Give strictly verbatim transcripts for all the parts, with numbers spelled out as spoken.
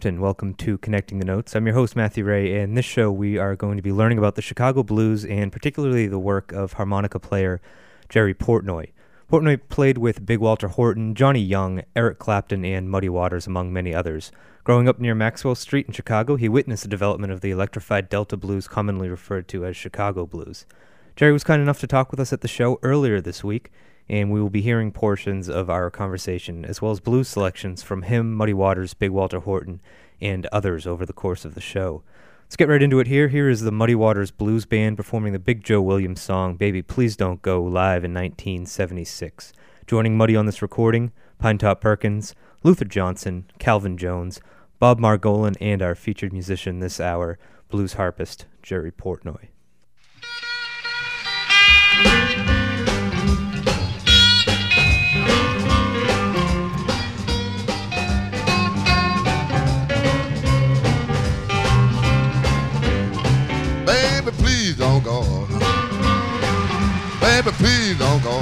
Brampton. Welcome to Connecting the Notes. I'm your host, Matthew Ray, and in this show we are going to be learning about the Chicago Blues and particularly the work of harmonica player Jerry Portnoy. Portnoy played with Big Walter Horton, Johnny Young, Eric Clapton, and Muddy Waters, among many others. Growing up near Maxwell Street in Chicago, he witnessed the development of the electrified Delta blues, commonly referred to as Chicago blues. Jerry was kind enough to talk with us at the show earlier this week, and we will be hearing portions of our conversation, as well as blues selections from him, Muddy Waters, Big Walter Horton, and others over the course of the show. Let's get right into it here. Here is the Muddy Waters Blues Band performing the Big Joe Williams song, Baby Please Don't Go, live in nineteen seventy-six. Joining Muddy on this recording, Pinetop Perkins, Luther Johnson, Calvin Jones, Bob Margolin, and our featured musician this hour, blues harpist Jerry Portnoy. Baby, please don't go. Baby, please don't go.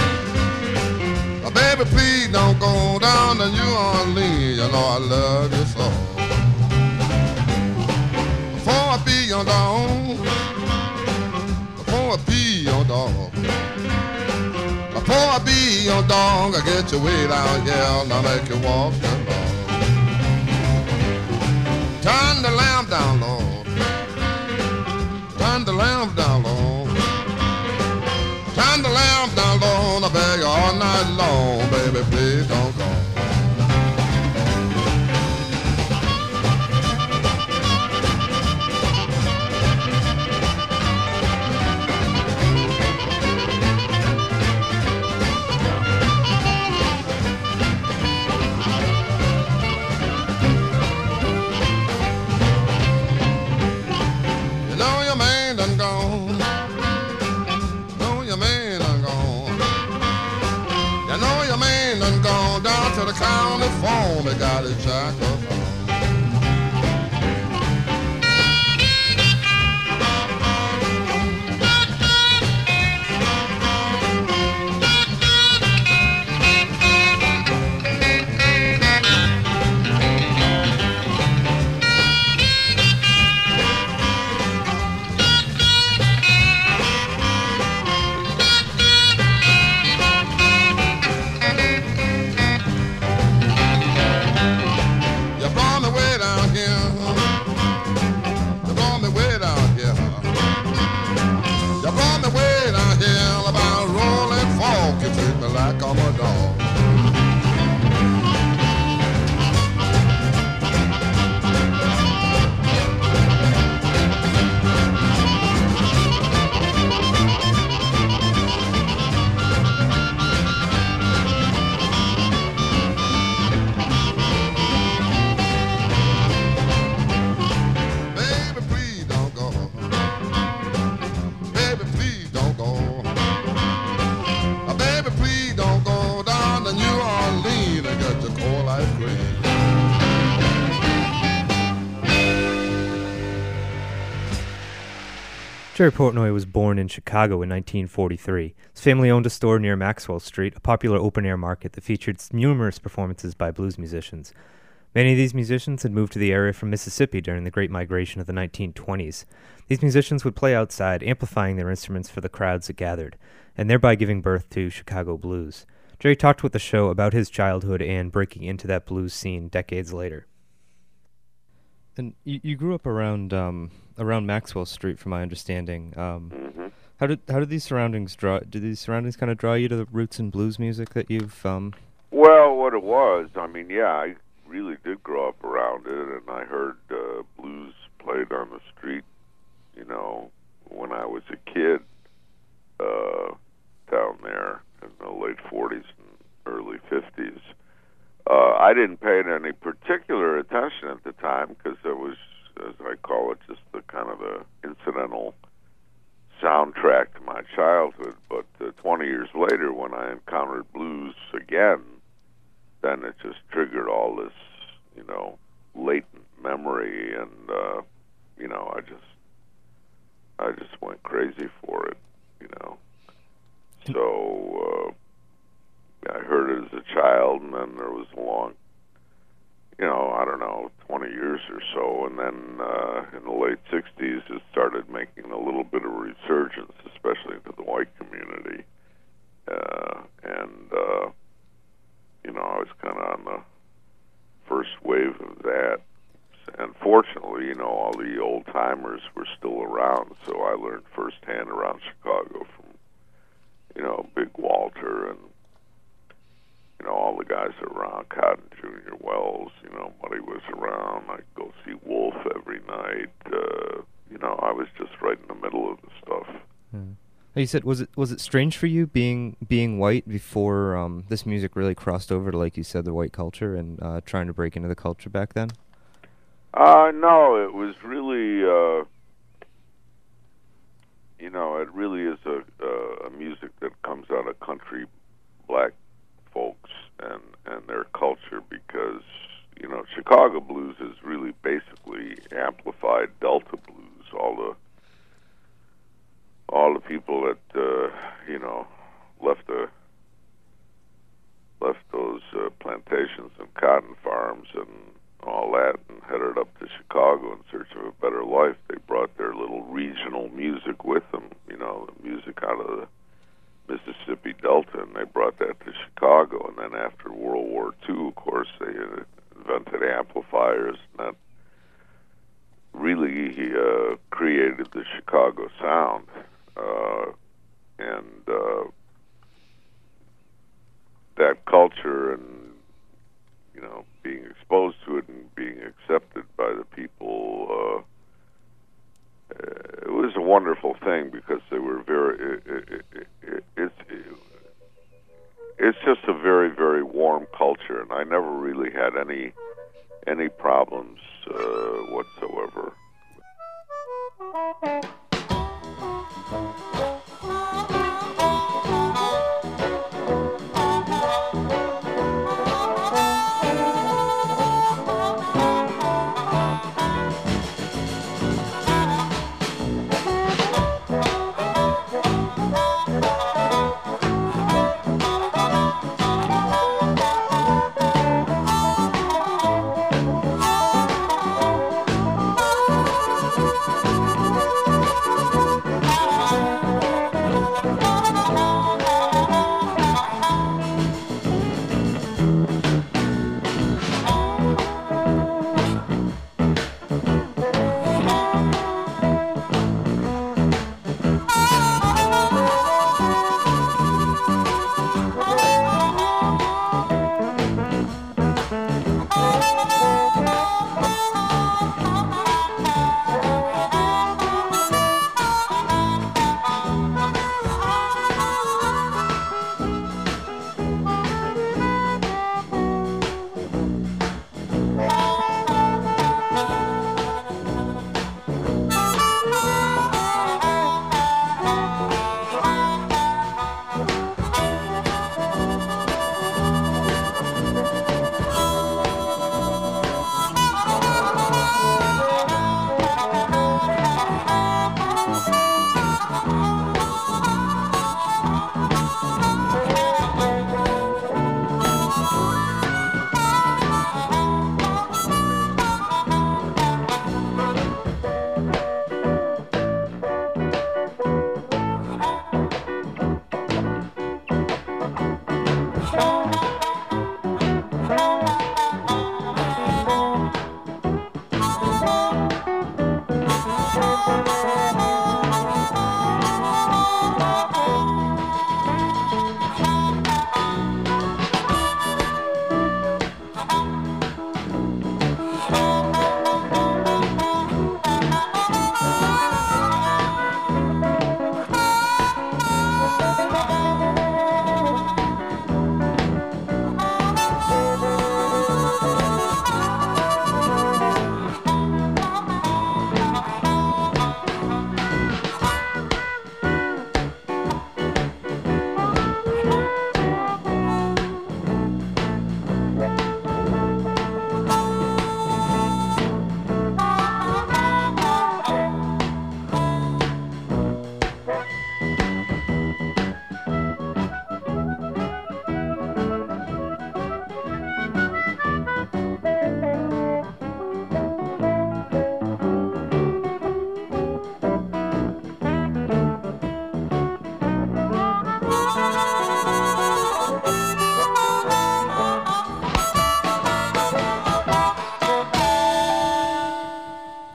Baby, please don't go down to New Orleans. You know I love you so. Before I be your dog, before I be your dog, before I be your dog, I get you way down here and I make you walk your dog. Turn the lamp down low. Turn the lamp down low. Turn the lamp down low. I beg you all night long, baby, please don't go. To the county phone, they got a jack-up. Jerry Portnoy was born in Chicago in nineteen forty-three. His family owned a store near Maxwell Street, a popular open-air market that featured numerous performances by blues musicians. Many of these musicians had moved to the area from Mississippi during the Great Migration of the nineteen twenties. These musicians would play outside, amplifying their instruments for the crowds that gathered, and thereby giving birth to Chicago blues. Jerry talked with the show about his childhood and breaking into that blues scene decades later. And you, you grew up around um, around Maxwell Street, from my understanding. Um, mm-hmm. How did how did these surroundings draw? Did these surroundings kind of draw you to the roots in blues music that you've? Um... Well, what it was, I mean, yeah, I really did grow up around it, and I heard uh, blues played on the street, you know, when I was a kid uh, down there in the late forties and early fifties. Uh, I didn't pay any particular attention at the time because it was, as I call it, just the kind of the incidental soundtrack to my childhood. But uh, twenty years later, when I encountered blues again, then it just triggered all this, you know, latent memory, and uh, you know, I just, I just went crazy for it, you know. So uh, I heard it as a child, and then there was a long, you know, I don't know, twenty years or so, and then uh, in the late sixties it started making a little bit of a resurgence, especially into the white community. Uh, and, uh, you know, I was kind of on the first wave of that. And fortunately, you know, all the old-timers were still around, so I learned firsthand around Chicago from, you know, Big Walter and, you know, all the guys around, Cotton Junior Wells, you know, Muddy was around. I'd go see Wolf every night. Uh, you know, I was just right in the middle of the stuff. Hmm. You said, was it was it strange for you being being white before um, this music really crossed over to, like you said, the white culture and uh, trying to break into the culture back then? Uh, no, it was really, uh, you know, it really is a, uh, a music that comes out of country black folks and, and their culture, because, you know, Chicago blues is really basically amplified Delta blues. All the all the people that uh, you know left the left those uh, plantations and cotton farms and all that and headed up to Chicago in search of a better life. They brought their little regional music with them, you know, the music out of the Mississippi Delta, and they brought that to Chicago. And then after World War Two, of course, they invented amplifiers, and that really uh, created the Chicago sound. Uh, and uh, that culture and, you know, being exposed to it and being accepted by the people, uh, it was a wonderful thing, because they were very, it, it, it, it, it's, it, it's just a very, very warm culture, and I never really had any, any problems uh, whatsoever.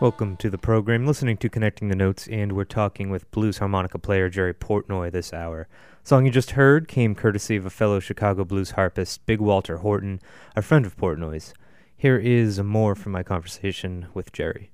Welcome to the program, listening to Connecting the Notes, and we're talking with blues harmonica player Jerry Portnoy this hour. The song you just heard came courtesy of a fellow Chicago blues harpist, Big Walter Horton, a friend of Portnoy's. Here is more from my conversation with Jerry.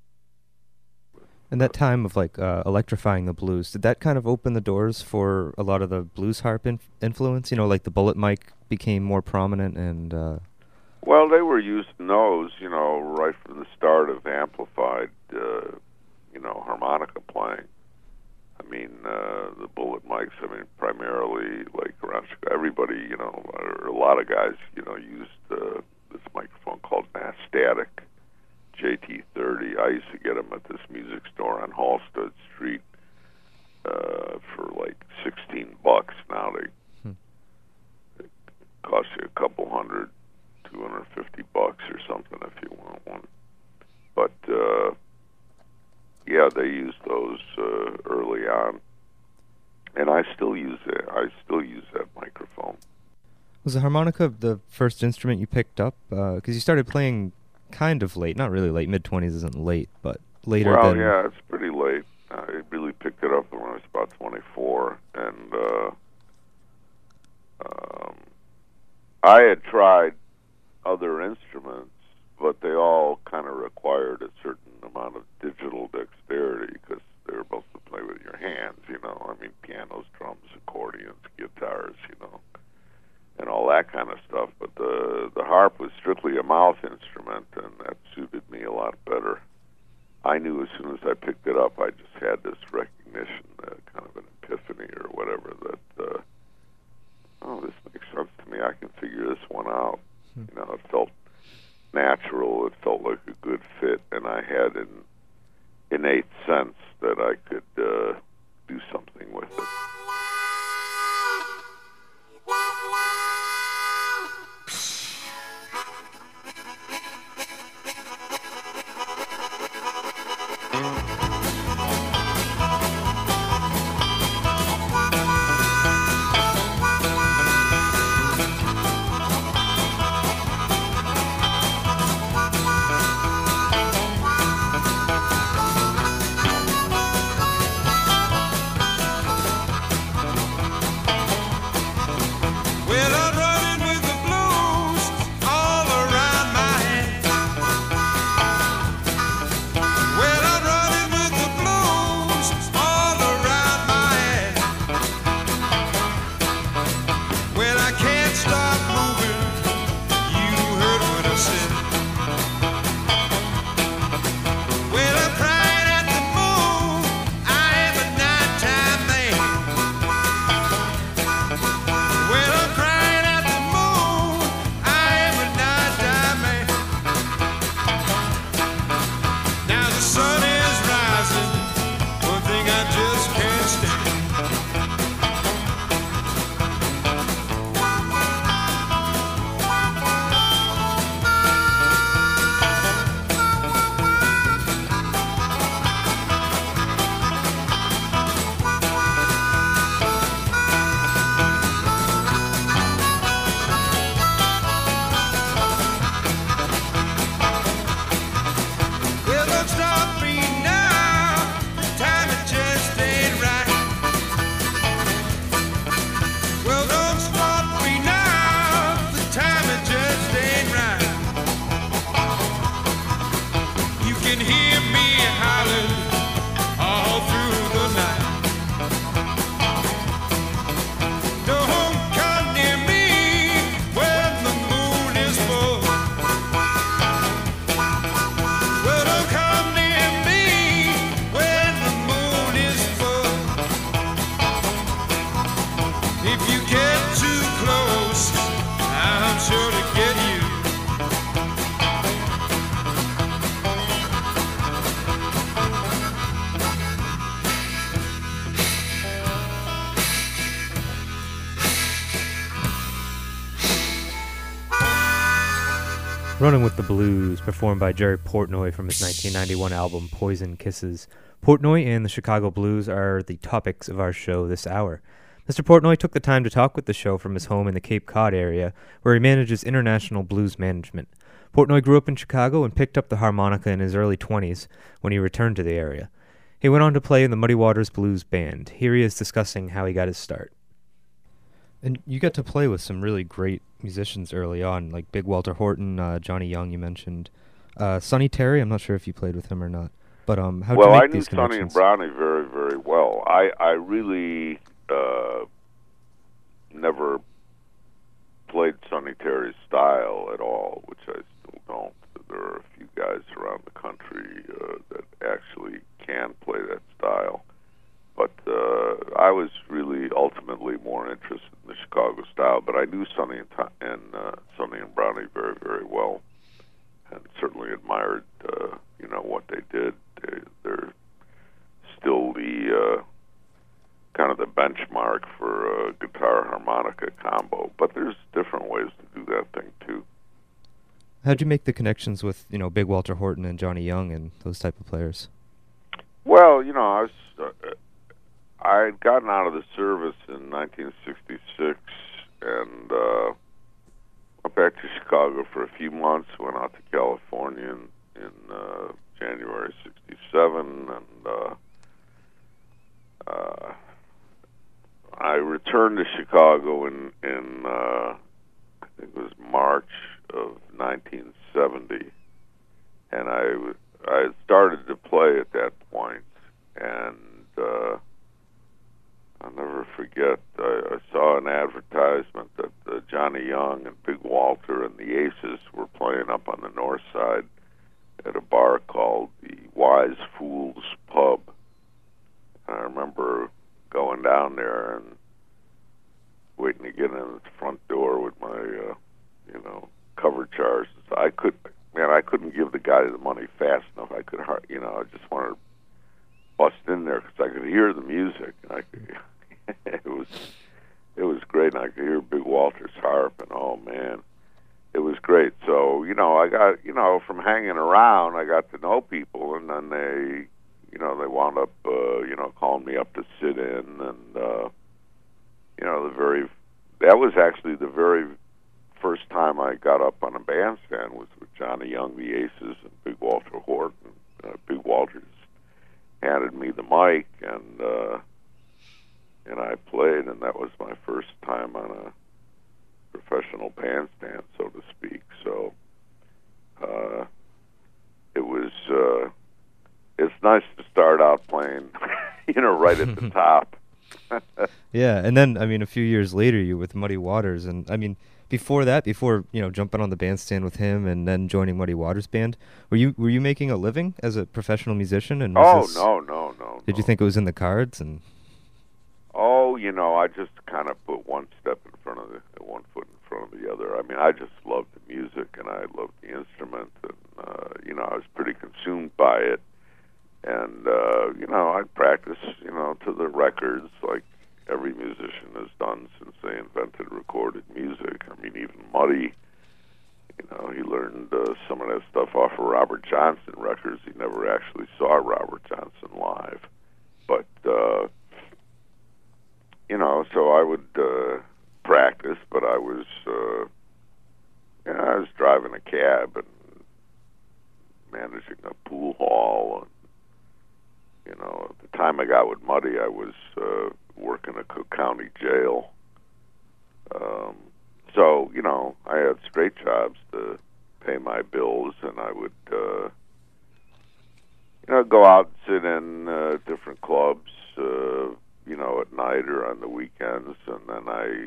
In that time of like uh, electrifying the blues, did that kind of open the doors for a lot of the blues harp inf- influence? You know, like the bullet mic became more prominent and... Uh, Well, they were using those, you know, right from the start of amplified, uh, you know, harmonica playing. I mean, uh, the bullet mics, I mean, primarily, like, around Chicago, everybody, you know, or a lot of guys, you know, used uh, this microphone called Nastatic J T thirty. I used to get them at this music store on Halsted Street uh, for, like, sixteen bucks. Now they, hmm. they cost you a couple hundred. two hundred fifty bucks or something if you want one. But, uh, yeah, they used those uh, early on. And I still use it. I still use that microphone. Was the harmonica the first instrument you picked up? Because uh, you started playing kind of late. Not really late. mid-twenties isn't late, but later well, than... Well, yeah, it's pretty late. I really picked it up when I was about twenty-four. And uh, um, I had tried other instruments, but they all kind of required a certain amount of digital dexterity because they were supposed to play with your hands, you know. I mean, pianos, drums, accordions, guitars, you know, and all that kind of stuff. But the the harp was strictly a mouth instrument, and that suited me a lot better. I knew as soon as I picked it up, I just had this recognition, uh, kind of an epiphany or whatever, that, uh, oh, this makes sense to me. I can figure this one out. You know, it felt natural. It felt like a good fit, and I had an innate sense that I could uh, do something with it. Running with the Blues, performed by Jerry Portnoy from his nineteen ninety-one album Poison Kisses. Portnoy and the Chicago Blues are the topics of our show this hour. Mister Portnoy took the time to talk with the show from his home in the Cape Cod area, where he manages international blues management. Portnoy grew up in Chicago and picked up the harmonica in his early twenties when he returned to the area. He went on to play in the Muddy Waters Blues Band. Here he is discussing how he got his start. And you got to play with some really great musicians early on, like Big Walter Horton, uh, Johnny Young you mentioned. Uh, Sonny Terry, I'm not sure if you played with him or not. But um, how did well, you make I knew these Sonny and connections? Brownie very, very well. I, I really uh, never played Sonny Terry's style at all, which I still don't. There are a few guys around the country uh, that actually can play that style. But uh, I was really ultimately more interested in the Chicago style. But I knew Sonny and, and uh, Sonny and Brownie very, very well, and certainly admired uh, you know what they did. They, they're still the uh, kind of the benchmark for a guitar harmonica combo. But there's different ways to do that thing too. How'd you make the connections with, you know, Big Walter Horton and Johnny Young and those type of players? Well, you know, I was uh, I had gotten out of the service in nineteen sixty-six and uh, went back to Chicago for a few months. Went out to California in, in uh, January sixty-seven, and uh, uh, I returned to Chicago in in uh, I think it was March of nineteen seventy, and I I had started to play at that point, and uh, I'll never forget. I, I saw an advertisement that uh, Johnny Young and Big Walter and the Aces were playing up on the north side at a bar called the Wise Fools Pub. And I remember going down there and waiting to get in at the front door with my, uh, you know, cover charges. I could, man, I couldn't give the guy the money fast enough. I could, you know, I just wanted to bust in there because I could hear the music. And I could, it was, it was great. And I could hear Big Walter's harp, and oh man, it was great. So, you know, I got, you know, from hanging around, I got to know people, and then they, you know, they wound up, uh, you know, calling me up to sit in, and uh, you know, the very, that was actually the very first time I got up on a bandstand was with Johnny Young, the Aces, and Big Walter Horton. Uh, Big Walter just handed me the mic, and uh, and I played, and that was my first time on a professional bandstand, so to speak. So uh, it was, uh, it's nice to start out playing, you know, right at the top. Yeah, and then, I mean, a few years later, you were with Muddy Waters, and, I mean, before that, before, you know, jumping on the bandstand with him and then joining Muddy Waters Band, were you were you making a living as a professional musician? And was Oh, this, no, no, no. Did no. you think it was in the cards? And Oh, you know, I just kind of put one step in front of the, one foot in front of the other. I mean, I just loved the music, and I loved the instrument, and, uh, you know, I was pretty consumed by it. And, uh, you know, I'd practice, you know, to the records like every musician has done since they invented recorded music. I mean, even Muddy, you know, he learned uh, some of that stuff off of Robert Johnson records. He never actually saw Robert Johnson live. But, uh, you know, so I would uh, practice, but I was, uh, you know, I was driving a cab and managing a pool hall. And, you know, at the time I got with Muddy, I was uh, working at Cook County Jail. Um, so, you know, I had straight jobs to pay my bills, and I would, uh, you know, go out and sit in uh, different clubs, uh, you know, at night or on the weekends. And then I,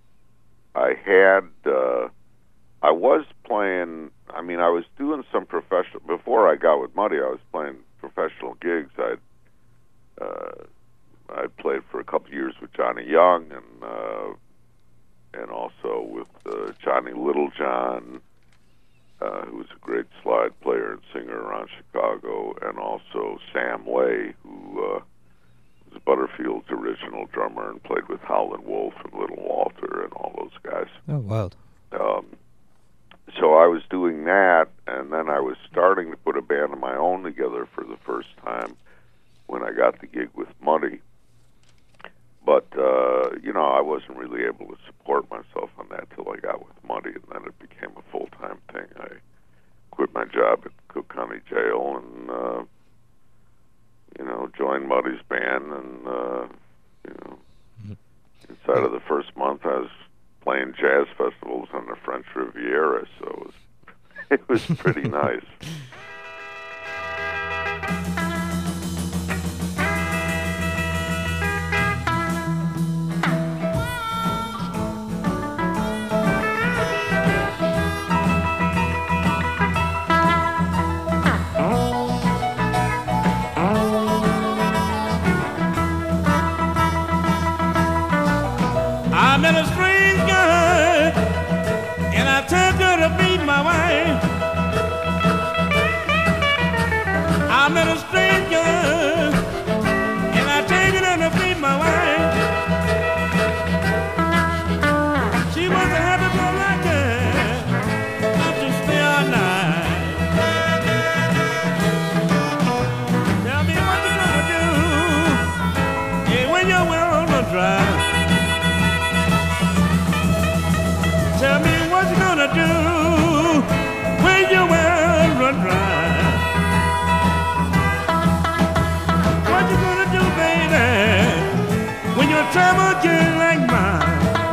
I had, uh, I was playing, I mean, I was doing some professional, before I got with Muddy, I was playing professional gigs. I'd, uh, I played for a couple of years with Johnny Young, and uh, and also with uh, Johnny Littlejohn, uh, who was a great slide player and singer around Chicago, and also Sam Way, who uh, was Butterfield's original drummer and played with Howlin' Wolf and Little Walter and all those guys. oh, wild. Um, so I was doing that, and then I was starting to put a band of my own together for the first time when I got the gig with Muddy. But, uh, you know, I wasn't really able to support myself on that till I got with Muddy, and then it became a full-time thing. I quit my job at Cook County Jail and, uh, you know, joined Muddy's band. And, uh, you know, inside of the first month, I was playing jazz festivals on the French Riviera, so it was, it was pretty nice. I met a strange girl, and I took her to be my wife. I met a strange girl, and I take her to be my wife. She was a happy girl like that, not to stay all night. Tell me what you gonna do, hey, when your well runs dry. Tell me what you gonna do when your well run dry. What you gonna do, baby, when your trouble get like mine?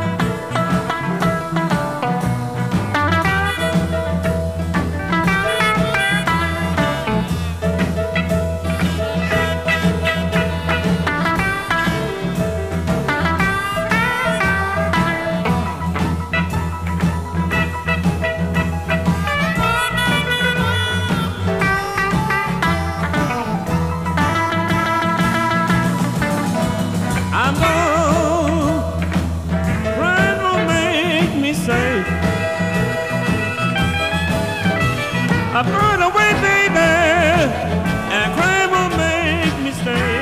I'm gone, crying won't make me safe. I'm going away, baby, and crying won't make me stay.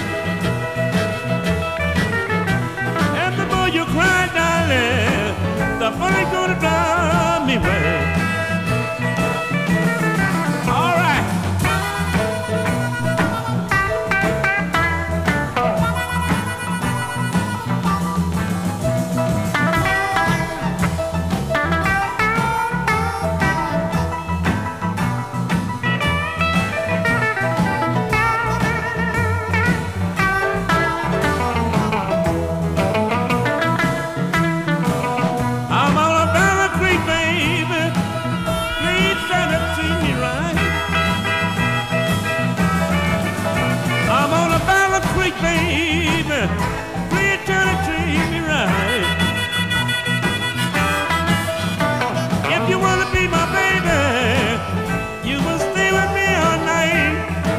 And the more you cry, darling, the fun's gonna drive me away. All right. I'm on a Battle Creek, baby. Please try to treat me right. I'm on a Battle Creek, baby. Please try to treat me right. If you wanna be my baby, you will stay with me all night.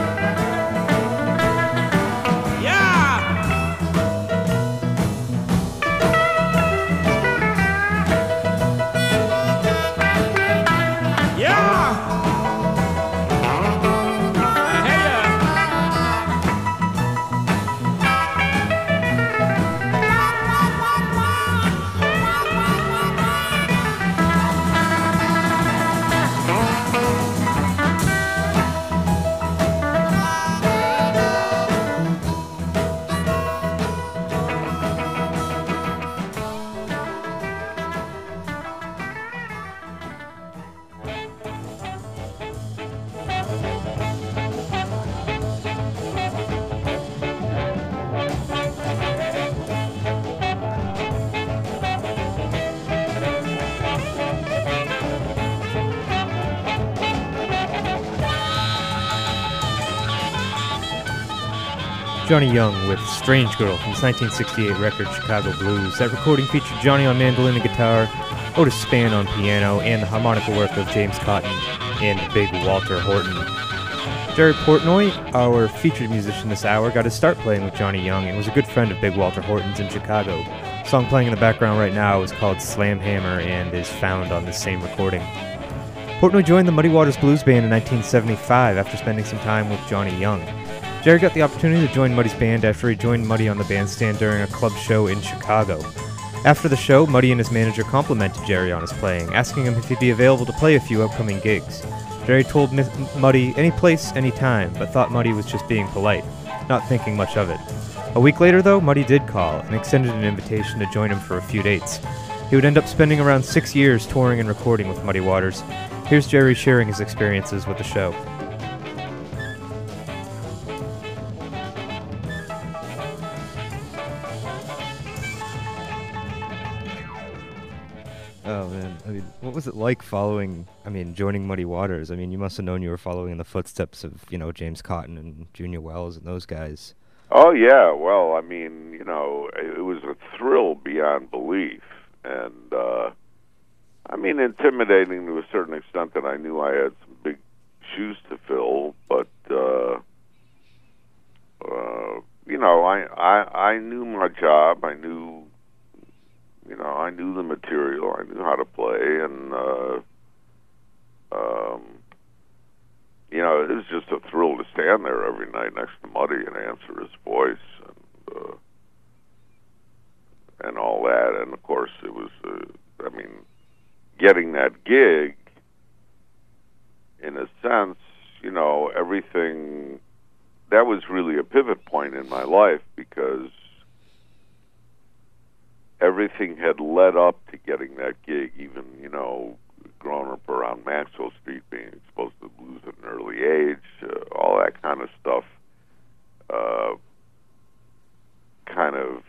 Yeah. Yeah. Hey, yeah. Johnny Young with Strange Girl from his nineteen sixty-eight record Chicago Blues. That recording featured Johnny on mandolin and guitar, Otis Spann on piano, and the harmonica work of James Cotton and Big Walter Horton. Jerry Portnoy, our featured musician this hour, got his start playing with Johnny Young and was a good friend of Big Walter Horton's in Chicago. The song playing in the background right now is called Slam Hammer and is found on the same recording. Portnoy joined the Muddy Waters Blues Band in nineteen seventy-five after spending some time with Johnny Young. Jerry got the opportunity to join Muddy's band after he joined Muddy on the bandstand during a club show in Chicago. After the show, Muddy and his manager complimented Jerry on his playing, asking him if he'd be available to play a few upcoming gigs. Jerry told Muddy any place, any time, but thought Muddy was just being polite, not thinking much of it. A week later, though, Muddy did call and extended an invitation to join him for a few dates. He would end up spending around six years touring and recording with Muddy Waters, Here's Jerry sharing his experiences with the show. Oh man, I mean, what was it like following, I mean, joining Muddy Waters? I mean, you must have known you were following in the footsteps of, you know, James Cotton and Junior Wells and those guys. Oh, yeah. Well, I mean, you know, it was a thrill beyond belief. And, uh, I mean, intimidating to a certain extent that I knew I had some big shoes to fill. But, uh, uh, you know, I, I, I knew my job. I knew, you know, I knew the material. I knew how to play. And, uh, um, you know, it was just a thrill to stand there every night next to Muddy and answer his voice and uh, and all that. And of course, it was, uh, I mean, getting that gig, in a sense, you know, everything, that was really a pivot point in my life because everything had led up to getting that gig, even, you know, growing up around Maxwell Street, being exposed to the blues at an early age, uh, all that kind of stuff, uh, kind of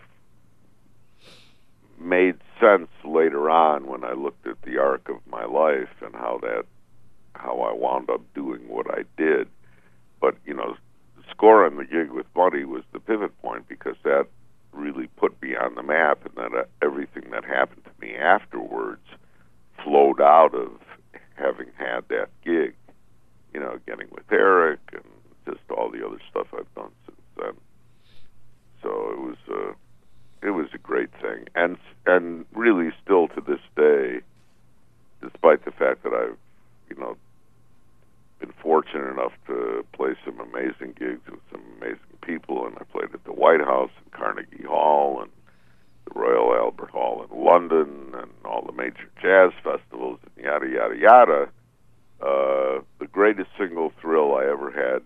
made sense later on when I looked at the arc of my life and how that, how I wound up doing what I did. But, you know, scoring the gig with Muddy was the pivot point because that really put me on the map, and that uh, everything that happened to me afterwards flowed out of having had that gig, you know, getting with Eric and just all the other stuff I've done since then. So it was a, it was a great thing, and and really still to this day, despite the fact that I've, you know, been fortunate enough to play some amazing gigs with some amazing people, and I played at the White House and Carnegie Hall and the Royal Albert Hall in London and all the major jazz festivals and yada, yada, yada. Uh, the greatest single thrill I ever had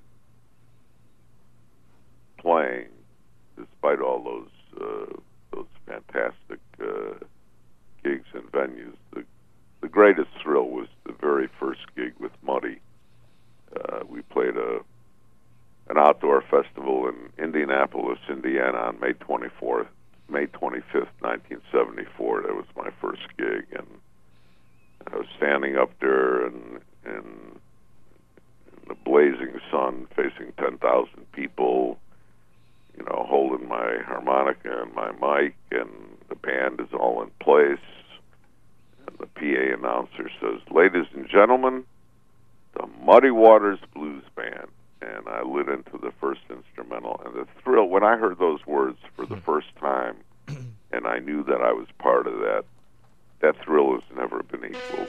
playing, despite all those uh, those fantastic uh, gigs and venues, the, the greatest thrill was the very first gig with Muddy. Uh, we played a an outdoor festival in Indianapolis, Indiana on May twenty-fourth. May twenty-fifth, nineteen seventy-four. That was my first gig, and I was standing up there in, in, in the blazing sun, facing ten thousand people, you know, holding my harmonica and my mic, and the band is all in place, and the P A announcer says, "Ladies and gentlemen, the Muddy Waters Blues Band." And I lit into the first instrumental, and the thrill, when I heard those words for the first time, and I knew that I was part of that, that thrill has never been equaled.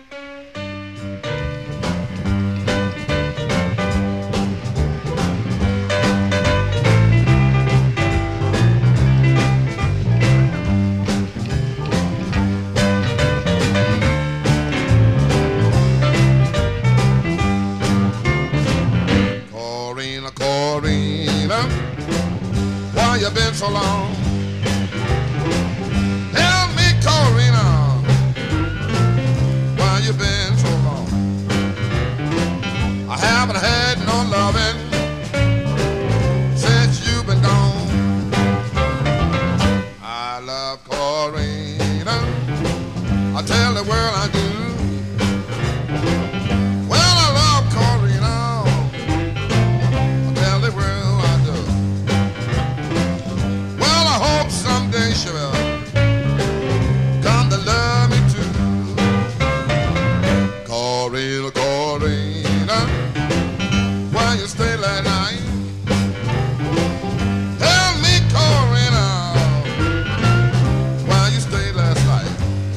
Corina, why you been so long? Tell me, Corina, why you been so long? I haven't had no loving since you've been gone. I love Corina, I tell the world I do. She will come to love me too. Corina, Corina, why you stay last night? Tell me, Corina, why you stayed last night?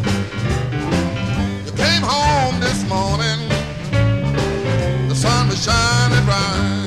You came home this morning, the sun was shining bright.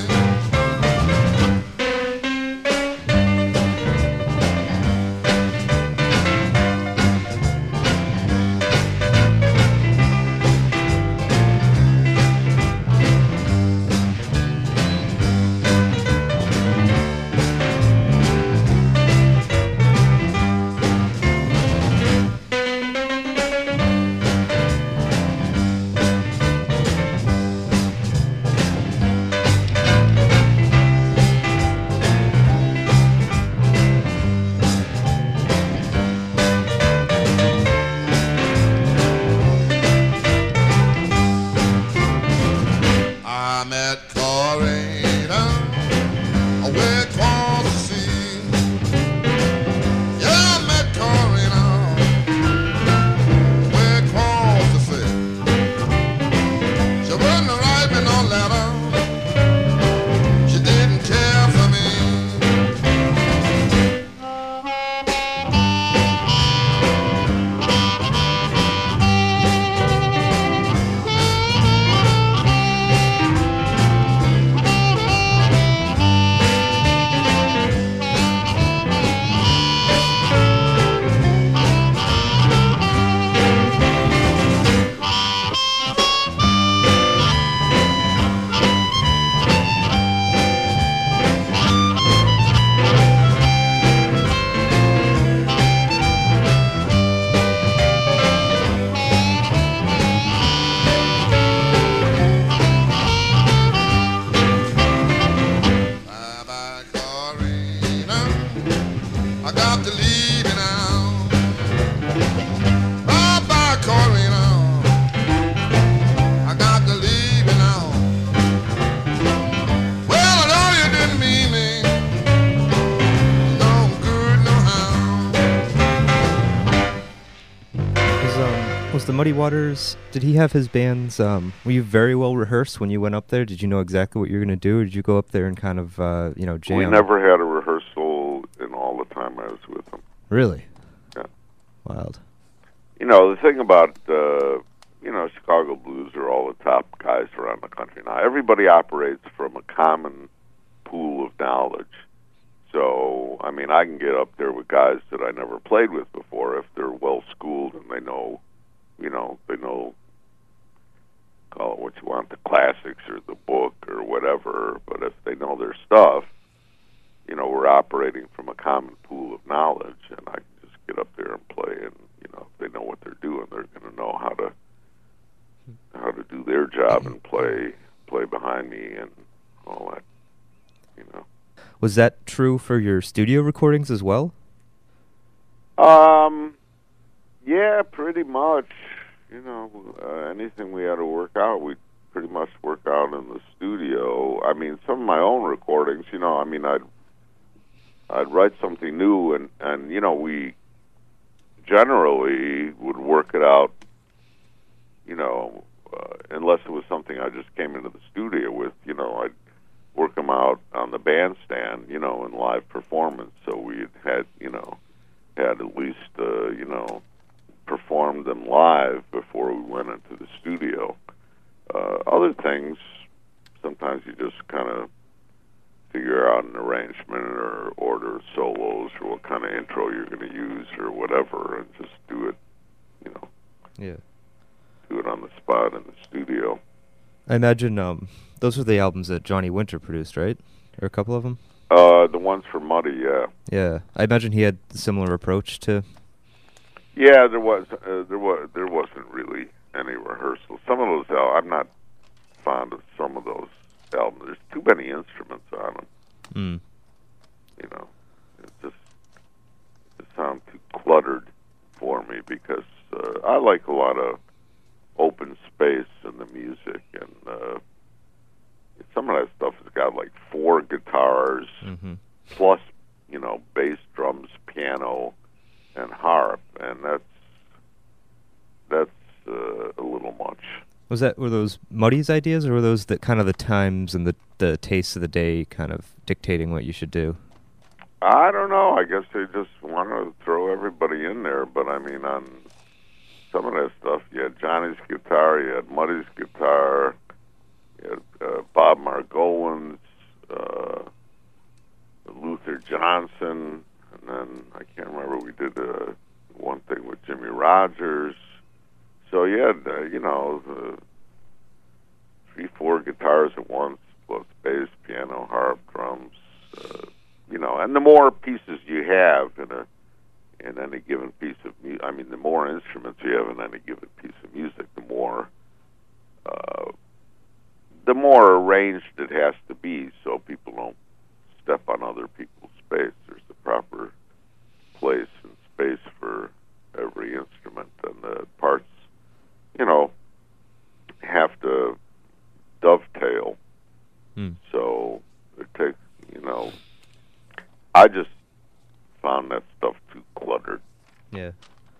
Macarena, way across the sea. Yeah, I met Corina, way across the sea. She wouldn't write me no letter. She didn't care for me. Bye-bye, Corina. I got to leave you now. Bye-bye, Corina. I got to leave you now. Well, I know you didn't mean me no good, no how. Was, um, was the Muddy Waters, did he have his bands, um, were you very well rehearsed when you went up there? Did you know exactly what you were going to do? Or did you go up there and kind of, uh, you know, jam? We never had a rehearsal in all the time I was with them. Really? Yeah. Wild. You know, the thing about, uh, you know, Chicago blues are all the top guys around the country now. Everybody operates from a common pool of knowledge. So, I mean, I can get up there with guys that I never played with before if they're well-schooled and they know, you know, they know, call it what you want, the classics or the book or whatever. But if they know their stuff, you know, we're operating from a common pool of knowledge, and I can just get up there and play, and, you know, if they know what they're doing, they're going to know how to how to do their job and play play behind me and all that, you know. Was that true for your studio recordings as well? Um, yeah, pretty much. You know, uh, anything we had to work out, we pretty much work out in the studio. I mean, some of my own recordings, you know, I mean, I'd I'd write something new, and, and you know, we generally would work it out, you know, uh, unless it was something I just came into the studio with, you know, I'd work them out on the bandstand, you know, in live performance. So we had, you know, had at least, uh, you know, performed them live before we went into the studio. Uh, other things, sometimes you just kind of figure out an arrangement or order solos or what kind of intro you're going to use or whatever, and just do it, you know, Yeah. do it on the spot in the studio. I imagine um, those were the albums that Johnny Winter produced, right? Or a couple of them? Uh, the ones for Muddy, yeah. Yeah. I imagine he had a similar approach to... Yeah, there was uh, there was there wasn't really any rehearsal. Some of those al- I'm not fond of some of those albums. There's too many instruments on them. Mm. You know, it just it sounds too cluttered for me because uh, I like a lot of open space in the music, and uh, some of that stuff has got like four guitars Mm-hmm. plus, you know, bass, drums, piano, and harp, and that's that's uh, a little much. Was that, were those Muddy's ideas, or were those the kind of the times and the, the tastes of the day kind of dictating what you should do? I don't know. I guess they just want to throw everybody in there, but I mean, on some of that stuff, you had Johnny's guitar, you had Muddy's guitar, you had uh, Bob Margolin's, uh, Luther Johnson, and then I can't remember, we did uh, one thing with Jimmy Rogers. So you had, uh, you know, the three, four guitars at once, plus bass, piano, harp, drums, uh, you know, and the more pieces you have in a in any given piece of music, I mean, the more instruments you have in any given piece of music, the more uh, the more arranged it has to be, so people don't step on other people's space. There's the proper place and space for every instrument, and the parts, you know, have to dovetail Hmm. So it takes, you know, I just found that stuff too cluttered. Yeah.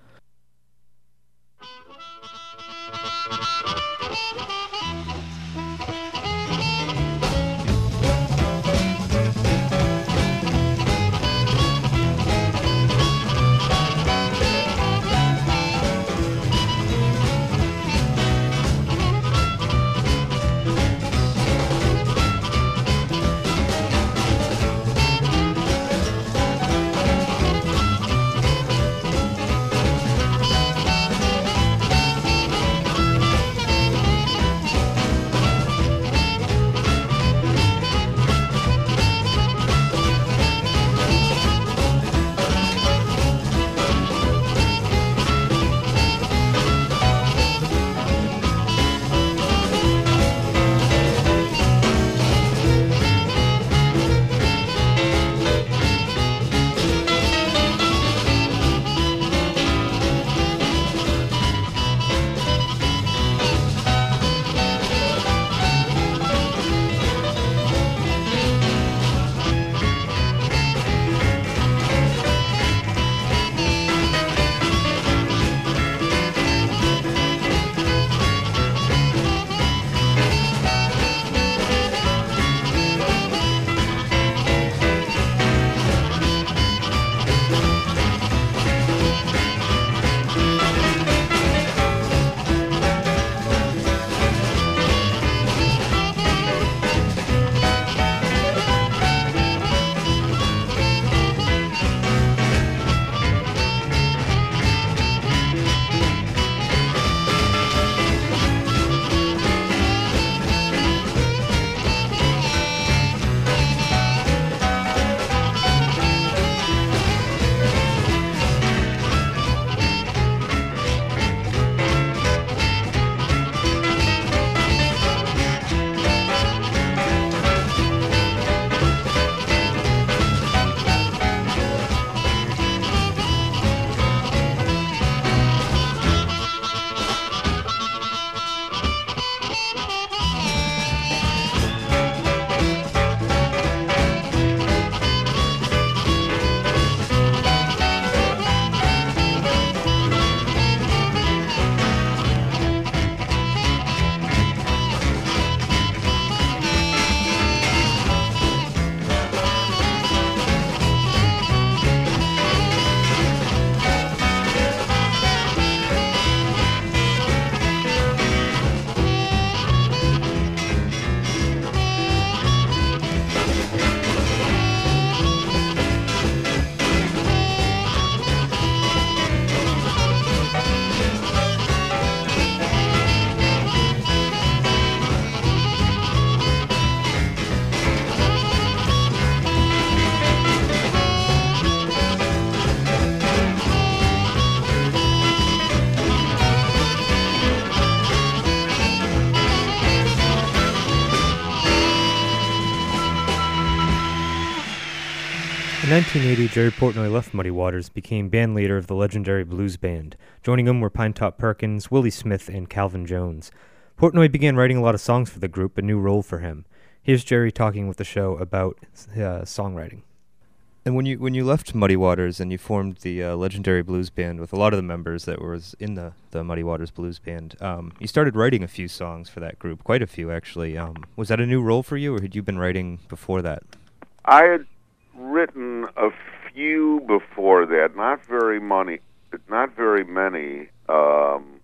In nineteen eighty, Jerry Portnoy left Muddy Waters, became band leader of the legendary blues band. Joining him were Pinetop Perkins, Willie Smith, and Calvin Jones. Portnoy began writing a lot of songs for the group, a new role for him. Here's Jerry talking with the show about uh, songwriting. And when you when you left Muddy Waters and you formed the uh, legendary blues band with a lot of the members that was in the, the Muddy Waters blues band, um, you started writing a few songs for that group, quite a few actually. Um, was that a new role for you, or had you been writing before that? I had written a few before that, not very many, not very many. Um,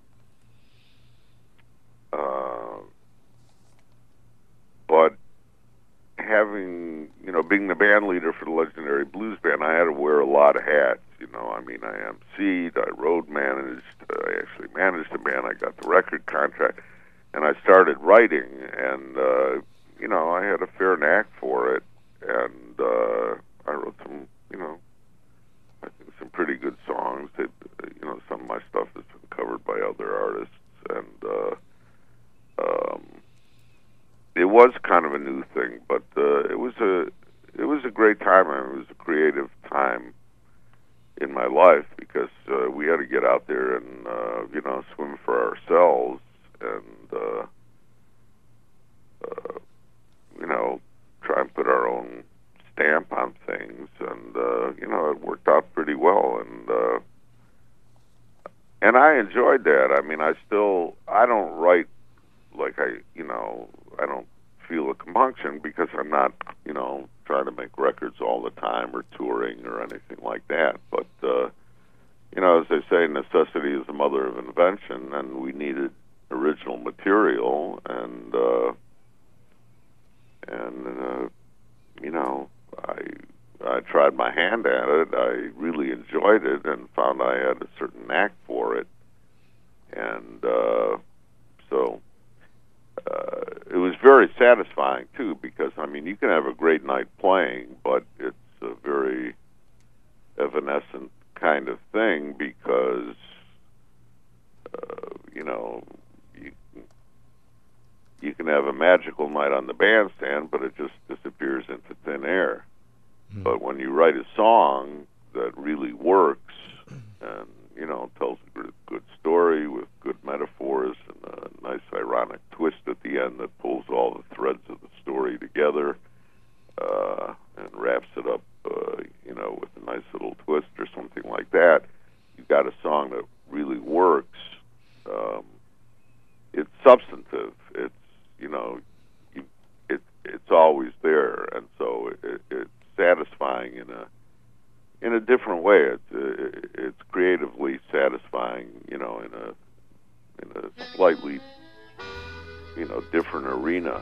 uh, but having, you know, being the band leader for the legendary blues band, I had to wear a lot of hats. You know, I mean, I emceed, I road managed, I actually managed the band, I got the record contract, and I started writing, and, uh, you know, I had a fair knack for it, and uh, I wrote some, you know, I think some pretty good songs. That, you know, some of my stuff has been covered by other artists, and uh, um, it was kind of a new thing, but uh, it was a it was a great time. I mean, it was a creative time in my life because uh, we had to get out there and uh, you know, swim for ourselves, and uh, uh, and I enjoyed that. I mean, I still, I don't write like I, you know, I don't feel a compunction because I'm not, you know, trying to make records all the time or touring or anything like that. But, uh, you know, as they say, necessity is the mother of invention, and we needed original material, and, uh, and uh, you know, I I tried my hand at it. I really enjoyed it and found I had a certain knack for it. And uh, so uh, it was very satisfying, too, because, I mean, you can have a great night playing, but it's a very evanescent kind of thing because, uh, you know, you, you can have a magical night on the bandstand, but it just disappears into thin air. Mm. But when you write a song that really works and, you know, tells a good, good story with good metaphors and a nice ironic twist at the end that pulls all the threads of the story together uh, and wraps it up, uh, you know, with a nice little twist or something like that, you've got a song that really works. Um, it's substantive. It's, you know, you, it, it's always there, and so it, it's satisfying in a in a different way. It's uh, it's creatively satisfying, you know, in a in a slightly, you know, different arena.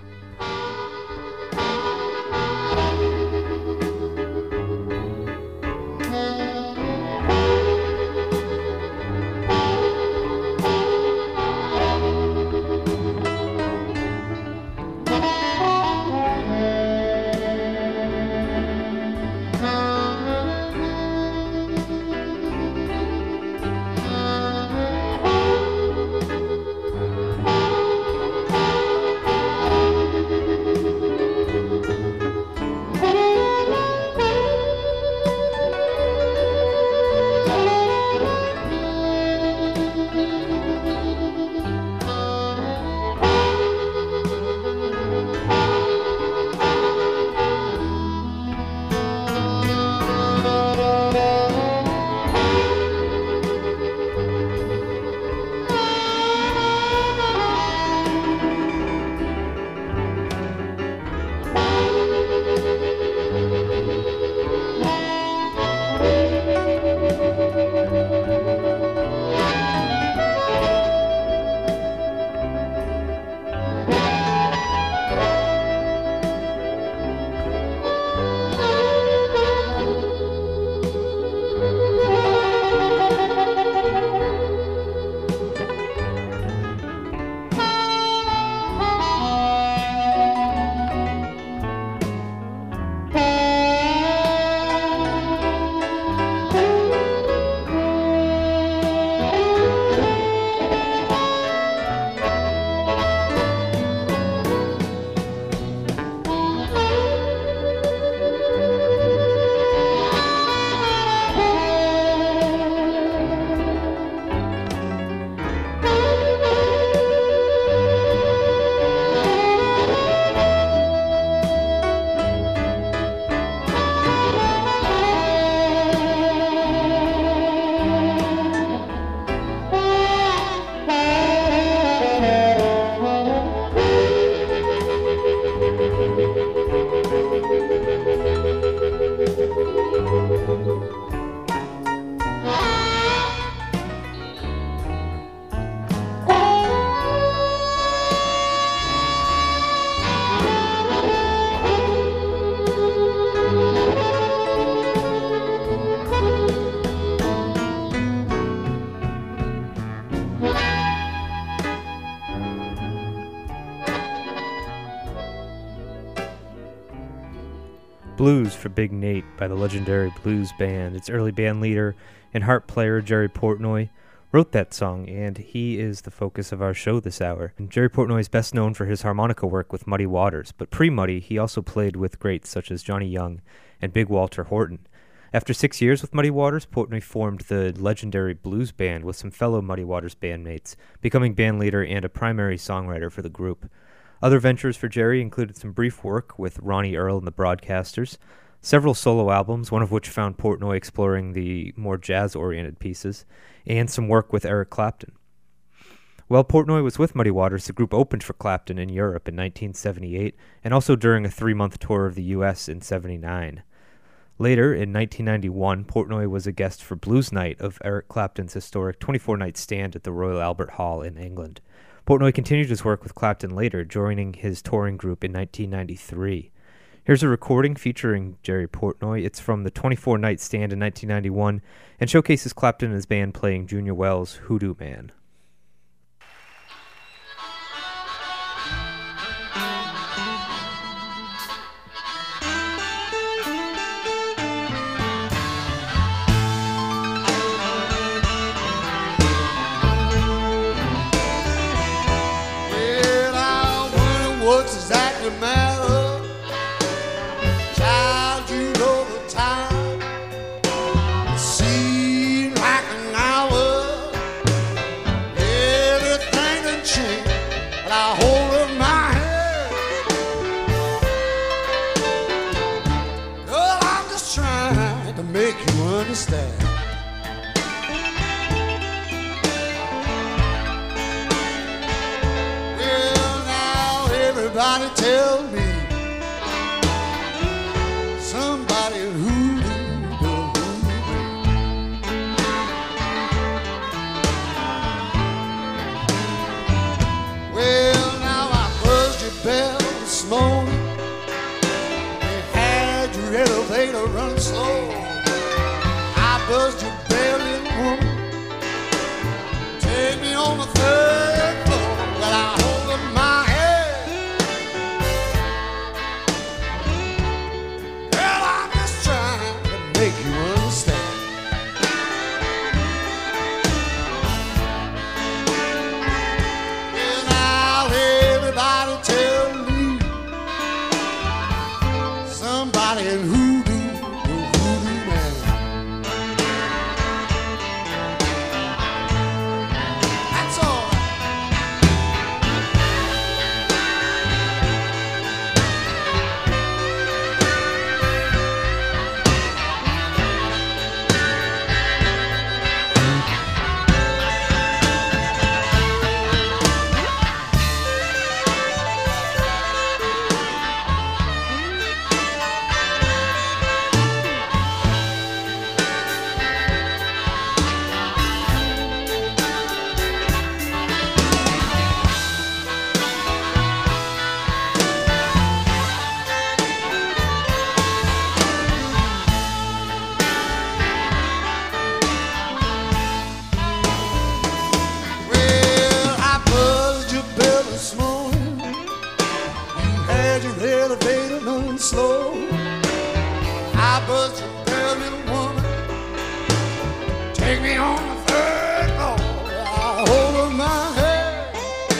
Blues for Big Nate by the legendary Blues Band. Its early band leader and harp player Jerry Portnoy wrote that song, and he is the focus of our show this hour. And Jerry Portnoy is best known for his harmonica work with Muddy Waters, but pre-Muddy, he also played with greats such as Johnny Young and Big Walter Horton. After six years with Muddy Waters, Portnoy formed the legendary Blues Band with some fellow Muddy Waters bandmates, becoming bandleader and a primary songwriter for the group. Other ventures for Jerry included some brief work with Ronnie Earl and the Broadcasters, several solo albums, one of which found Portnoy exploring the more jazz-oriented pieces, and some work with Eric Clapton. While Portnoy was with Muddy Waters, the group opened for Clapton in Europe in nineteen seventy-eight, and also during a three-month tour of the U S in seventy-nine. Later, in nineteen ninety-one, Portnoy was a guest for Blues Night of Eric Clapton's historic twenty-four night stand at the Royal Albert Hall in England. Portnoy continued his work with Clapton later, joining his touring group in nineteen ninety-three. Here's a recording featuring Jerry Portnoy. It's from the twenty-four night stand in nineteen ninety-one and showcases Clapton and his band playing Junior Wells' Hoodoo Man. What's exactly the matter? Child, you know the time. It seemed like an hour. Everything done changed, but I hold up my head. Girl, I'm just trying to make you understand. Everybody tell me somebody who do well, now I buzzed your bell this morning and had your elevator run slow. I buzzed your bell in woman, take me on the third floor. Well, I hold up my make you understand. Well, now everybody tell me somebody in hoodoo, the hoodoo man. That's all. Slow, I buzzed your bell, little woman. Take me on the third floor. I hold up my head.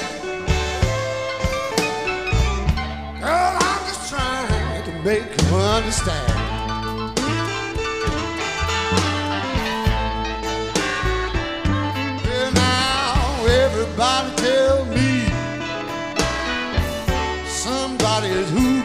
Girl, I'm just trying to make you understand. Well, now everybody tell me somebody is hoodoo.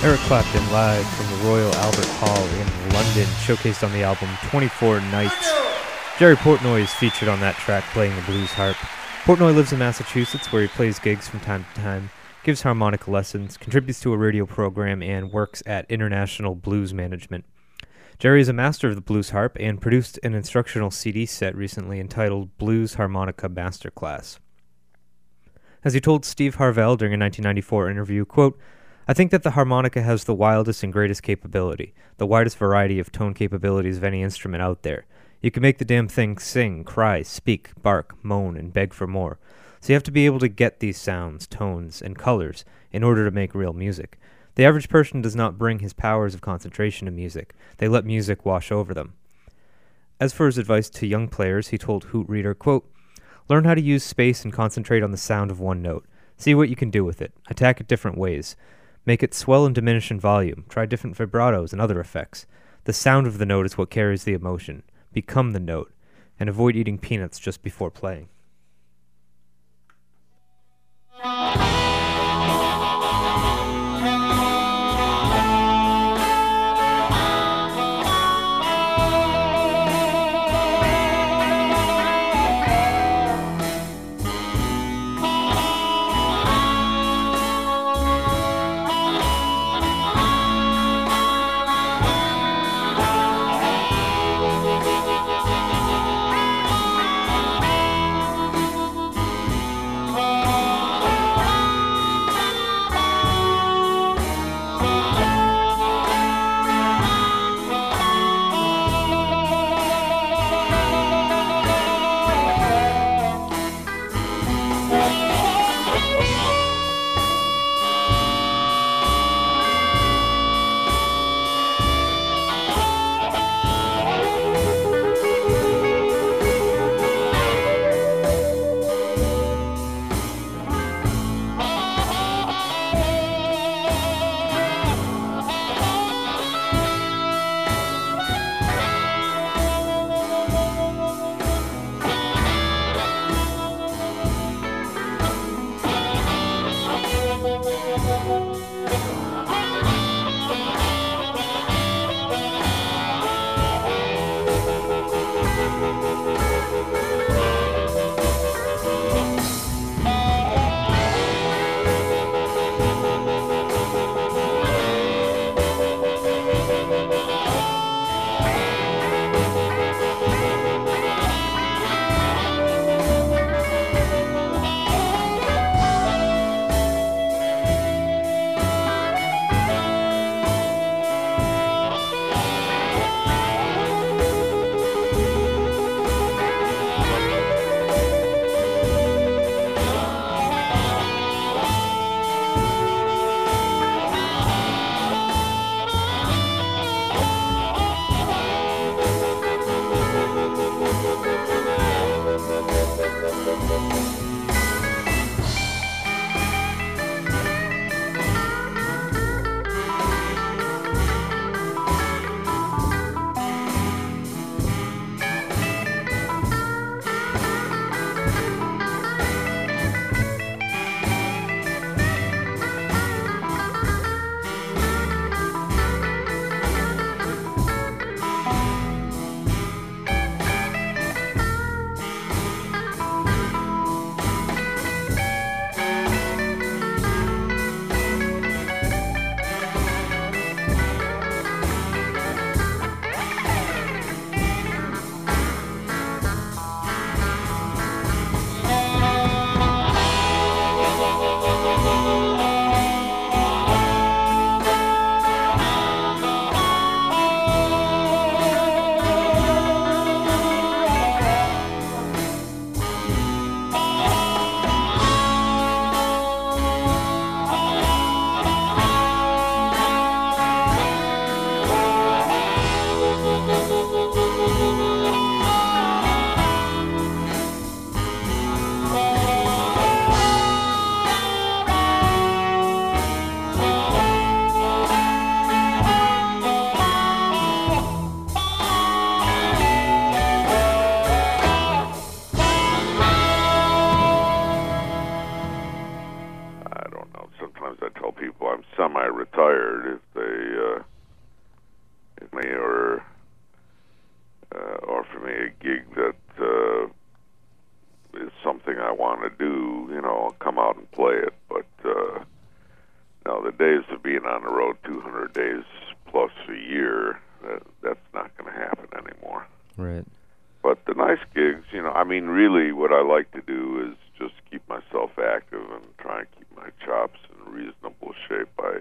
Eric Clapton live from the Royal Albert Hall in London, showcased on the album twenty-four Nights. Jerry Portnoy is featured on that track playing the blues harp. Portnoy lives in Massachusetts, where he plays gigs from time to time, gives harmonica lessons, contributes to a radio program, and works at International Blues Management. Jerry is a master of the blues harp and produced an instructional C D set recently entitled Blues Harmonica Masterclass. As he told Steve Harvell during a nineteen ninety-four interview, quote, "I think that the harmonica has the wildest and greatest capability, the widest variety of tone capabilities of any instrument out there. You can make the damn thing sing, cry, speak, bark, moan, and beg for more. So you have to be able to get these sounds, tones, and colors in order to make real music. The average person does not bring his powers of concentration to music. They let music wash over them." As for his advice to young players, he told Hoot Reader, quote, "Learn how to use space and concentrate on the sound of one note. See what you can do with it. Attack it different ways. Make it swell and diminish in volume. Try different vibratos and other effects. The sound of the note is what carries the emotion. Become the note. And avoid eating peanuts just before playing." as I tell people, I'm semi-retired. If they uh, if me or uh, offer me a gig that uh, is something I want to do, you know, I'll come out and play it. But uh, no, the days of being on the road two hundred days plus a year, that, that's not going to happen anymore. Right. But the nice gigs, you know, I mean, really what I like to do is just keep myself active and try and keep my chops in reasonable shape by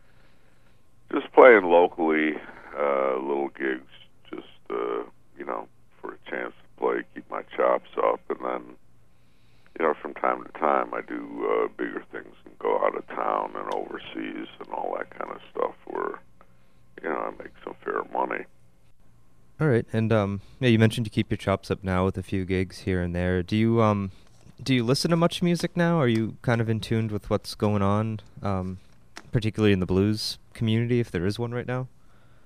just playing locally, uh, little gigs, just, uh, you know, for a chance to play, keep my chops up. And then, you know, from time to time I do uh, bigger things and go out of town and overseas and all that kind of stuff where, you know, I make some fair money. All right, and um, yeah, you mentioned you keep your chops up now with a few gigs here and there. Do you um, do you listen to much music now? Are you kind of in tune with what's going on, um, particularly in the blues community, if there is one right now?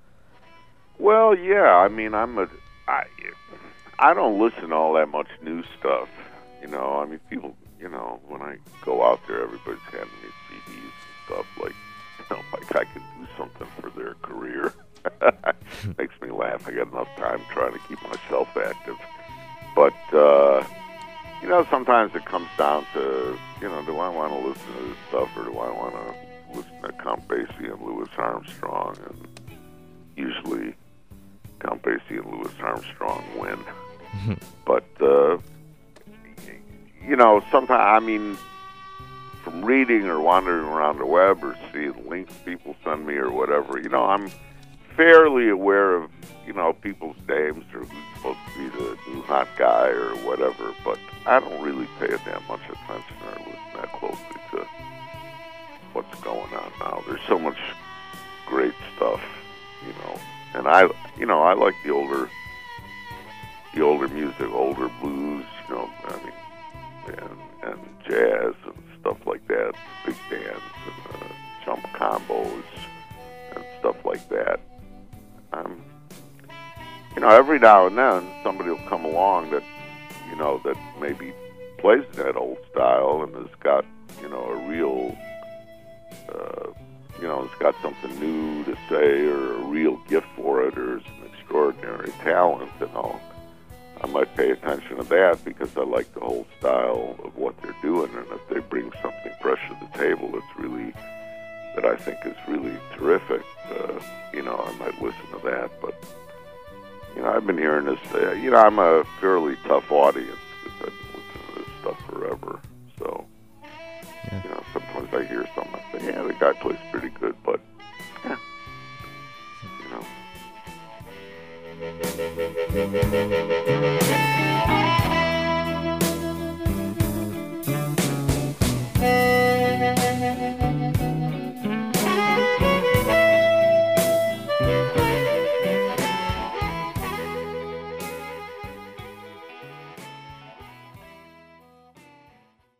Well, yeah. I mean, I'm a, I, I don't listen to all that much new stuff. You know, I mean, people, you know, when I go out there, everybody's handing me C Ds and stuff like, you know, like I could do something for their career. Makes me laugh. I got enough time trying to keep myself active. But, uh, you know, sometimes it comes down to, you know, do I want to listen to this stuff or do I want to listen to Count Basie and Louis Armstrong? And usually Count Basie and Louis Armstrong win. But, uh, you know, sometimes, I mean, from reading or wandering around the web or seeing links people send me or whatever, you know, I'm fairly aware of, you know, people's names or who's supposed to be the new hot guy or whatever, but I don't really pay that much attention or listen that closely to what's going on now. There's so much great stuff, you know, and I, you know, I like the older, the older music, older blues, you know, I mean, and, and jazz and stuff like that, big bands and uh, jump combos and stuff like that. Um, you know, every now and then somebody will come along that, you know, that maybe plays that old style and has got, you know, a real, uh, you know, has got something new to say or a real gift for it or is an extraordinary talent, and I'll, I might pay attention to that because I like the whole style of what they're doing, and if they bring something fresh to the table that's really, that I think is really terrific, uh, you know, I might listen to that. But, you know, I've been hearing this, uh, you know, I'm a fairly tough audience because I've been listening to this stuff forever. So, yeah. You know, sometimes I hear something, I say, yeah, the guy plays pretty good, but, yeah, you know.